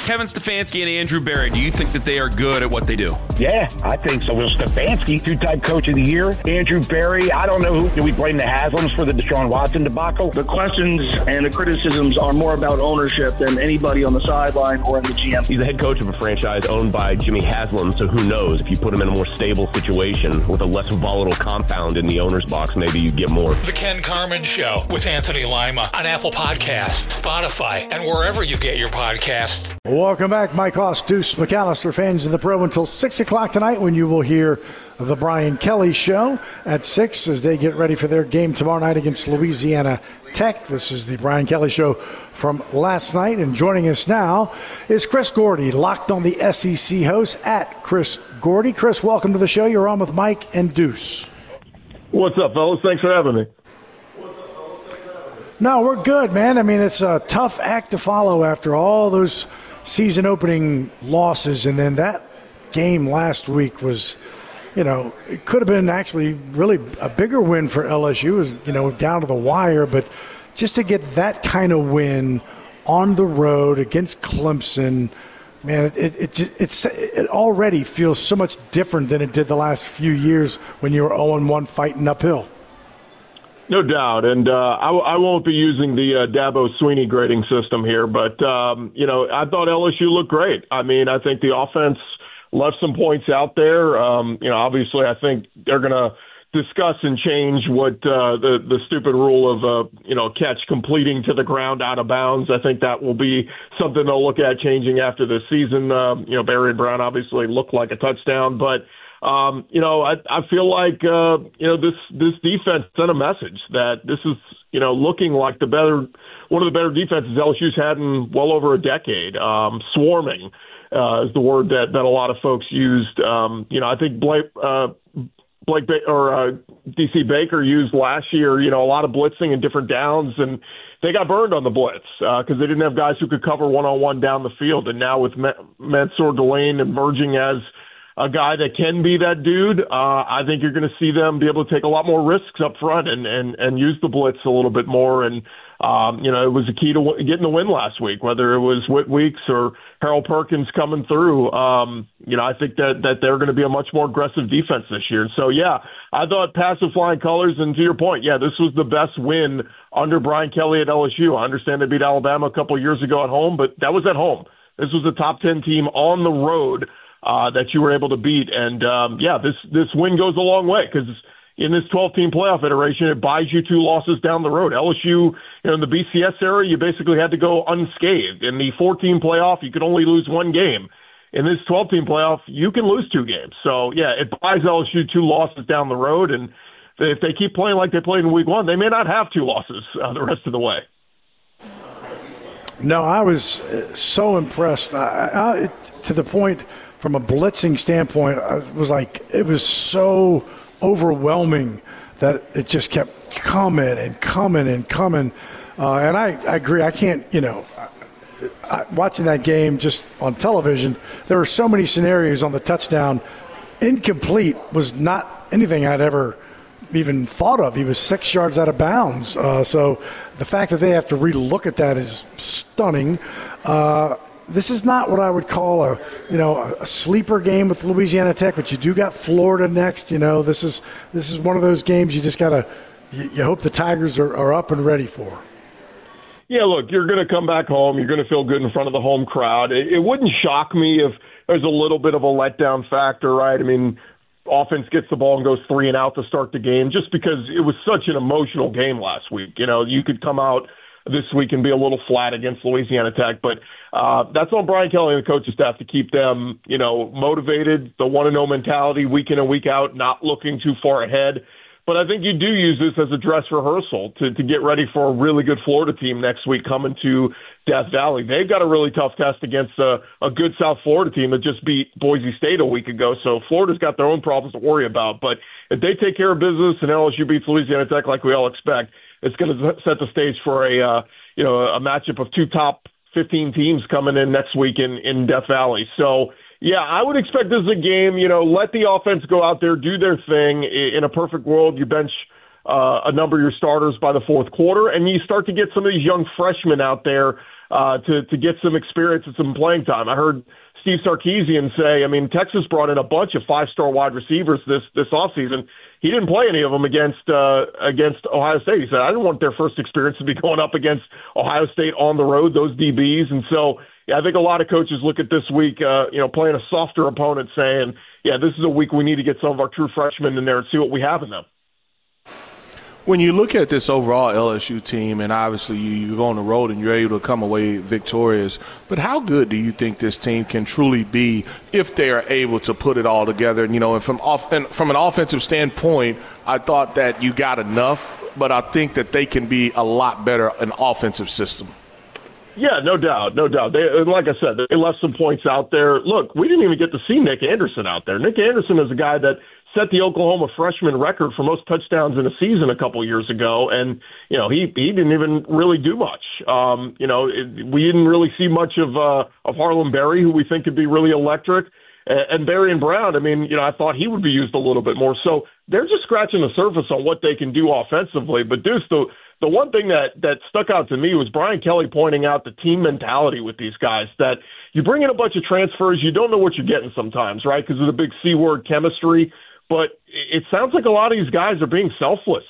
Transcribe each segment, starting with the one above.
Kevin Stefanski and Andrew Berry, do you think that they are good at what they do? Yeah, I think so. Will Stefanski, two-time coach of the year. Andrew Berry, I don't know who. Do we blame the Haslams for the Deshaun Watson debacle? The questions and the criticisms are more about ownership than anybody on the sideline or in the GM. He's the head coach of a franchise owned by Jimmy Haslam, so who knows? If you put him in a more stable situation with a less volatile compound in the owner's box, maybe you get more. The Ken Carman Show with Anthony Lima on Apple Podcasts, Spotify, and wherever you get your podcasts. Welcome back, Mike Hoss, Deuce McAllister, fans of the Pro, until 6 o'clock tonight when you will hear the Brian Kelly Show at 6 as they get ready for their game tomorrow night against Louisiana Tech. This is the Brian Kelly Show from last night, and joining us now is Chris Gordy, Locked on the SEC host at Chris Gordy. Chris, welcome to the show. You're on with Mike and Deuce. What's up, fellas? Thanks for having me. No, we're good, man. I mean, it's a tough act to follow after all those season opening losses, and then that game last week was, it could have been actually really a bigger win for LSU. It was, down to the wire, but just to get that kind of win on the road against Clemson, man, it already feels so much different than it did the last few years when you were 0-1 fighting uphill. No doubt, and I won't be using the Dabo Sweeney grading system here, but, I thought LSU looked great. I mean, I think the offense left some points out there. Obviously, I think they're going to discuss and change what the stupid rule of, catch completing to the ground out of bounds. I think that will be something they'll look at changing after the season. Barry and Brown obviously looked like a touchdown, but I feel like, this defense sent a message that this is, looking like one of the better defenses LSU's had in well over a decade. Swarming is the word that a lot of folks used. I think DC Baker used last year, a lot of blitzing and different downs, and they got burned on the blitz because they didn't have guys who could cover one-on-one down the field. And now with Mansour Delane emerging as a guy that can be that dude, I think you're going to see them be able to take a lot more risks up front and use the blitz a little bit more. And, it was a key to getting the win last week, whether it was Whit Weeks or Harold Perkins coming through. I think that they're going to be a much more aggressive defense this year. So, yeah, I thought passive flying colors. And to your point, yeah, this was the best win under Brian Kelly at LSU. I understand they beat Alabama a couple of years ago at home, but that was at home. This was a top 10 team on the road that you were able to beat. And, this win goes a long way because in this 12-team playoff iteration, it buys you 2 losses down the road. LSU, in the BCS era, you basically had to go unscathed. In the 14 playoff, you could only lose 1 game. In this 12-team playoff, you can lose 2 games. So, yeah, it buys LSU 2 losses down the road. And if they keep playing like they played in week 1, they may not have 2 losses the rest of the way. No, I was so impressed. To the point, from a blitzing standpoint, it was so overwhelming that it just kept coming and coming and coming. And I agree. I can't, watching that game just on television, there were so many scenarios on the touchdown. Incomplete was not anything I'd ever even thought of. He was 6 yards out of bounds. So the fact that they have to relook at that is stunning. This is not what I would call a sleeper game with Louisiana Tech, but you do got Florida next. This is one of those games you just gotta you hope the Tigers are up and ready for. Yeah, look, you're going to come back home. You're going to feel good in front of the home crowd. It wouldn't shock me if there's a little bit of a letdown factor, right? I mean, offense gets the ball and goes 3 and out to start the game, just because it was such an emotional game last week. You could come out this week and be a little flat against Louisiana Tech, but that's on Brian Kelly and the coaching staff to keep them, motivated, the want-to-know mentality week in and week out, not looking too far ahead. But I think you do use this as a dress rehearsal to get ready for a really good Florida team next week coming to Death Valley. They've got a really tough test against a good South Florida team that just beat Boise State a week ago. So Florida's got their own problems to worry about. But if they take care of business and LSU beats Louisiana Tech like we all expect, it's going to set the stage for a matchup of 2 top 15 teams coming in next week in Death Valley. So, yeah, I would expect this is a game, let the offense go out there, do their thing. In a perfect world, you bench a number of your starters by the fourth quarter, and you start to get some of these young freshmen out there to get some experience and some playing time. I heard Steve Sarkisian say, I mean, Texas brought in a bunch of 5-star wide receivers this offseason. He didn't play any of them against Ohio State. He said, I didn't want their first experience to be going up against Ohio State on the road, those DBs. And so, yeah, I think a lot of coaches look at this week, playing a softer opponent saying, yeah, this is a week we need to get some of our true freshmen in there and see what we have in them. When you look at this overall LSU team, and obviously you go on the road and you're able to come away victorious, but how good do you think this team can truly be if they are able to put it all together? And from an offensive standpoint, I thought that you got enough, but I think that they can be a lot better an offensive system. Yeah, no doubt. Like I said, they left some points out there. Look, we didn't even get to see Nick Anderson out there. Nick Anderson is a guy that set the Oklahoma freshman record for most touchdowns in a season a couple years ago, and he didn't even really do much. We didn't really see much of Harlem Berry, who we think could be really electric, and Barry and Brown. I mean, I thought he would be used a little bit more. So they're just scratching the surface on what they can do offensively. But Deuce, the one thing that stuck out to me was Brian Kelly pointing out the team mentality with these guys, that you bring in a bunch of transfers, you don't know what you're getting sometimes, right, because of the big C-word chemistry. But it sounds like a lot of these guys are being selfless.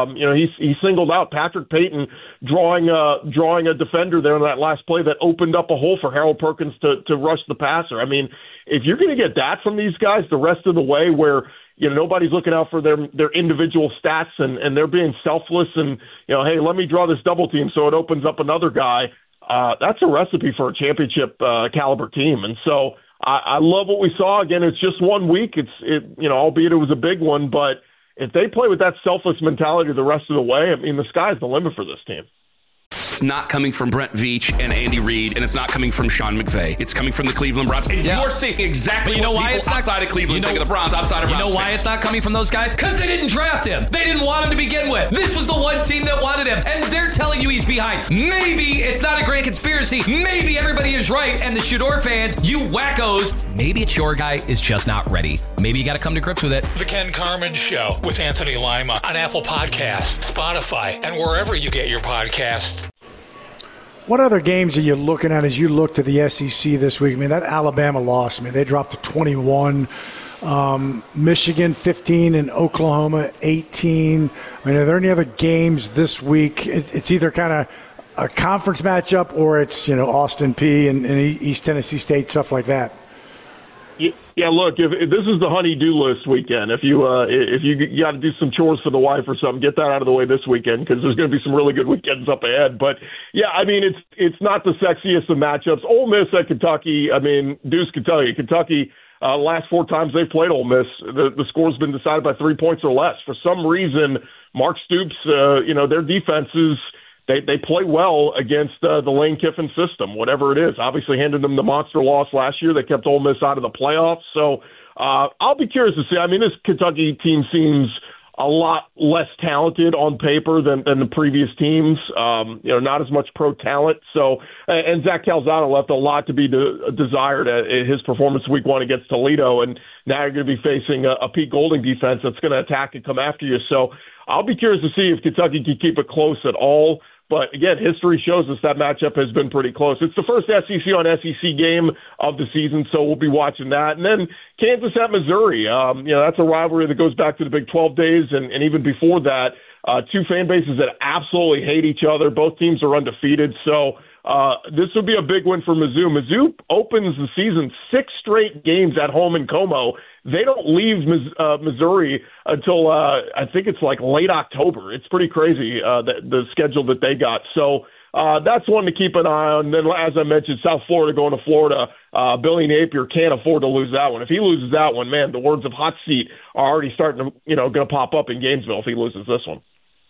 He singled out Patrick Payton drawing a defender there in that last play that opened up a hole for Harold Perkins to rush the passer. I mean, if you're going to get that from these guys the rest of the way, where nobody's looking out for their individual stats and they're being selfless and hey, let me draw this double team so it opens up another guy. That's a recipe for a championship caliber team, and so. I love what we saw. Again, it's just 1 week. Albeit it was a big one, but if they play with that selfless mentality the rest of the way, I mean, the sky's the limit for this team. It's not coming from Brent Veach and Andy Reid, and it's not coming from Sean McVay. It's coming from the Cleveland Browns. And you're seeing exactly what people outside of Cleveland think of the Browns, outside of Browns fans. You know why it's not coming from those guys? Because they didn't draft him. They didn't want him to begin with. This was the one team that wanted him, and they're telling you he's behind. Maybe it's not a grand conspiracy. Maybe everybody is right, and the Shador fans, you wackos, maybe it's your guy is just not ready. Maybe you got to come to grips with it. The Ken Carman Show with Anthony Lima on Apple Podcasts, Spotify, and wherever you get your podcasts. What other games are you looking at as you look to the SEC this week? I mean, that Alabama loss, they dropped to 21. Michigan 15 and Oklahoma 18. I mean, are there any other games this week? It's either kind of a conference matchup or it's, Austin Peay and East Tennessee State, stuff like that. Yeah, look, if this is the honey-do list weekend, if you got to do some chores for the wife or something, get that out of the way this weekend, because there's going to be some really good weekends up ahead. But yeah, I mean, it's not the sexiest of matchups. Ole Miss at Kentucky. I mean, Deuce can tell you, Kentucky. Last 4 times they've played Ole Miss, the score's been decided by 3 points or less. For some reason, Mark Stoops, their defenses. They play well against the Lane Kiffin system, whatever it is. Obviously handed them the monster loss last year. They kept Ole Miss out of the playoffs. So I'll be curious to see. I mean, this Kentucky team seems a lot less talented on paper than the previous teams. Not as much pro talent. So, and Zach Calzada left a lot to be desired at his performance week 1 against Toledo. And now you're going to be facing a Pete Golding defense that's going to attack and come after you. So I'll be curious to see if Kentucky can keep it close at all. But, again, history shows us that matchup has been pretty close. It's the first SEC on SEC game of the season, so we'll be watching that. And then Kansas at Missouri. That's a rivalry that goes back to the Big 12 days and even before that. 2 fan bases that absolutely hate each other. Both teams are undefeated. So this would be a big win for Mizzou. Mizzou opens the season 6 straight games at home in Como. They don't leave Missouri until I think it's like late October. It's pretty crazy, the schedule that they got. So that's one to keep an eye on. And then, as I mentioned, South Florida going to Florida. Billy Napier can't afford to lose that one. If he loses that one, man, the words of hot seat are already starting to, going to pop up in Gainesville if he loses this one.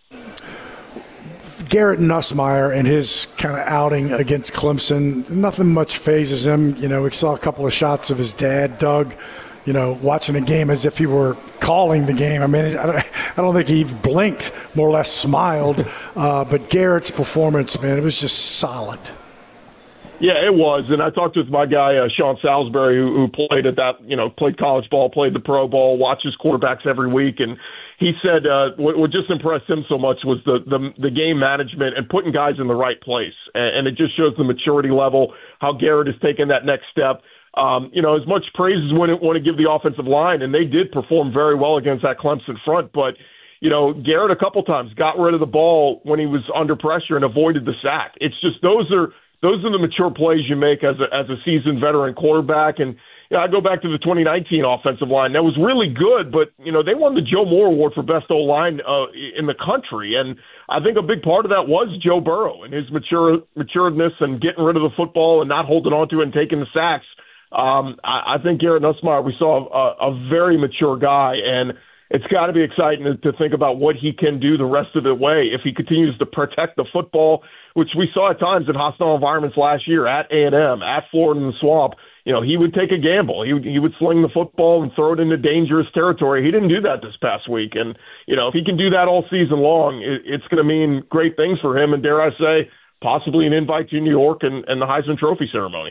Garrett Nussmeier and his kind of outing against Clemson, nothing much phases him. We saw a couple of shots of his dad, Doug, watching the game as if he were calling the game. I mean, I don't think he blinked, more or less smiled. But Garrett's performance, man, it was just solid. Yeah, it was. And I talked with my guy, Sean Salisbury, who played at that, played college ball, played the pro ball, watches quarterbacks every week. And he said what just impressed him so much was the game management and putting guys in the right place. And it just shows the maturity level, how Garrett has taken that next step. As much praise as we want to give the offensive line, and they did perform very well against that Clemson front, but Garrett a couple times got rid of the ball when he was under pressure and avoided the sack. It's just those are the mature plays you make as a seasoned veteran quarterback. And I go back to the 2019 offensive line. That was really good, but they won the Joe Moore Award for best O-line in the country, and I think a big part of that was Joe Burrow and his maturedness and getting rid of the football and not holding on to it and taking the sacks. I think Garrett Nussmeier, we saw a very mature guy, and it's got to be exciting to think about what he can do the rest of the way if he continues to protect the football, which we saw at times in hostile environments last year at A&M, at Florida in the Swamp. He would take a gamble. He would sling the football and throw it into dangerous territory. He didn't do that this past week. And, if he can do that all season long, it's going to mean great things for him. And dare I say, possibly an invite to New York and the Heisman Trophy ceremony.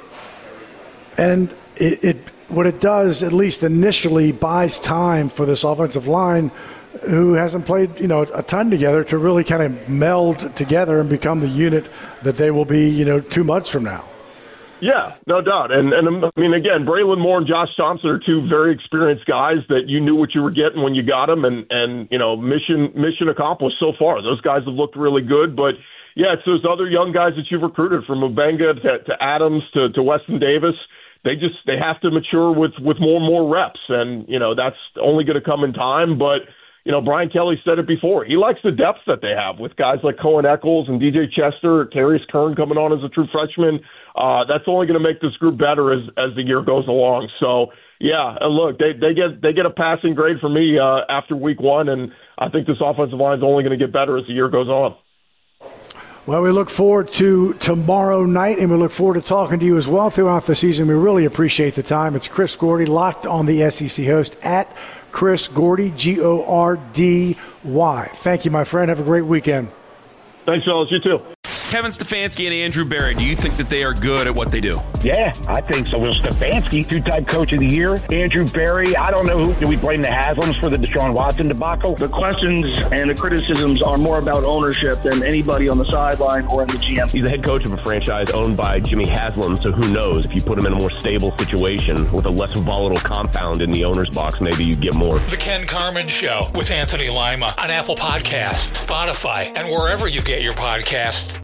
And what it does, at least initially, buys time for this offensive line who hasn't played, a ton together to really kind of meld together and become the unit that they will be, 2 months from now. Yeah, no doubt. And I mean, again, Braylon Moore and Josh Thompson are two very experienced guys that you knew what you were getting when you got them. And mission accomplished so far. Those guys have looked really good. But, yeah, it's those other young guys that you've recruited, from Mubenga to Adams to Weston Davis. They have to mature with more and more reps. And, that's only going to come in time. But, Brian Kelly said it before. He likes the depth that they have with guys like Cohen Eccles and DJ Chester, Tarius Kern coming on as a true freshman. That's only going to make this group better as the year goes along. So, yeah, look, they get a passing grade from me after week one, and I think this offensive line is only going to get better as the year goes on. Well, we look forward to tomorrow night, and we look forward to talking to you as well throughout the season. We really appreciate the time. It's Chris Gordy, Locked on the SEC host, at Chris Gordy, Gordy. Thank you, my friend. Have a great weekend. Thanks, fellas. You too. Kevin Stefanski and Andrew Berry, do you think that they are good at what they do? Yeah, I think so. Will Stefanski, two-time coach of the year. Andrew Berry, I don't know do we blame the Haslams for the Deshaun Watson debacle? The questions and the criticisms are more about ownership than anybody on the sideline or in the GM. He's the head coach of a franchise owned by Jimmy Haslam, so who knows? If you put him in a more stable situation with a less volatile compound in the owner's box, maybe you get more. The Ken Carman Show with Anthony Lima on Apple Podcasts, Spotify, and wherever you get your podcasts.